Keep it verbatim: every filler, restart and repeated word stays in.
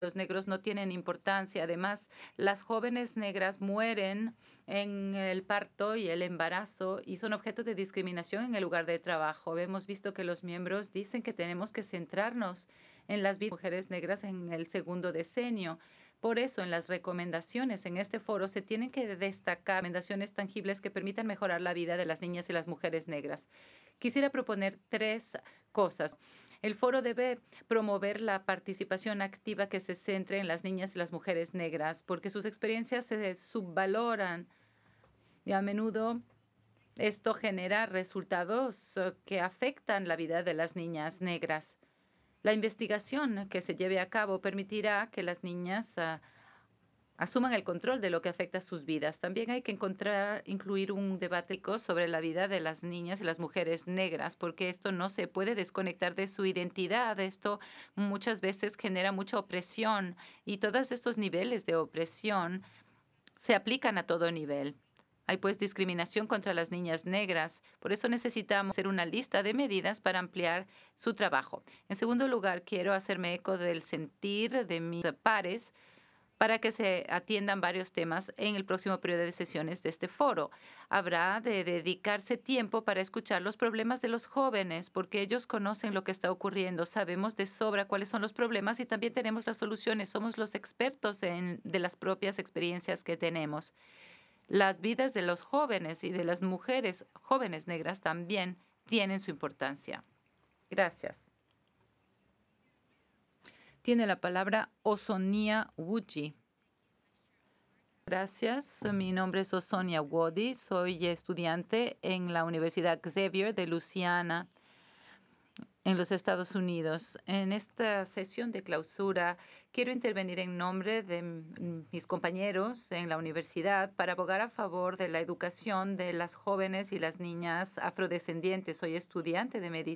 los negros no tienen importancia. Además, las jóvenes negras mueren en el parto y el embarazo y son objeto de discriminación en el lugar de trabajo. Hemos visto que los miembros dicen que tenemos que centrarnos en las vidas de mujeres negras en el segundo decenio. Por eso, en las recomendaciones en este foro se tienen que destacar recomendaciones tangibles que permitan mejorar la vida de las niñas y las mujeres negras. Quisiera proponer tres cosas. El foro debe promover la participación activa que se centre en las niñas y las mujeres negras, porque sus experiencias se subvaloran y a menudo esto genera resultados eh, que afectan la vida de las niñas negras. La investigación que se lleve a cabo permitirá que las niñas ah, asuman el control de lo que afecta a sus vidas. También hay que encontrar, incluir un debate sobre la vida de las niñas y las mujeres negras, porque esto no se puede desconectar de su identidad. Esto muchas veces genera mucha opresión y todos estos niveles de opresión se aplican a todo nivel. Hay pues discriminación contra las niñas negras. Por eso necesitamos hacer una lista de medidas para ampliar su trabajo. En segundo lugar, quiero hacerme eco del sentir de mis pares para que se atiendan varios temas en el próximo periodo de sesiones de este foro. Habrá de dedicarse tiempo para escuchar los problemas de los jóvenes, porque ellos conocen lo que está ocurriendo. Sabemos de sobra cuáles son los problemas y también tenemos las soluciones. Somos los expertos en, de las propias experiencias que tenemos. Las vidas de los jóvenes y de las mujeres jóvenes negras también tienen su importancia. Gracias. Tiene la palabra Osonia Wuji. Gracias. Mi nombre es Osonia Wodi. Soy estudiante en la Universidad Xavier de Luisiana, en los Estados Unidos. En esta sesión de clausura quiero intervenir en nombre de mis compañeros en la universidad para abogar a favor de la educación de las jóvenes y las niñas afrodescendientes. Soy estudiante de medicina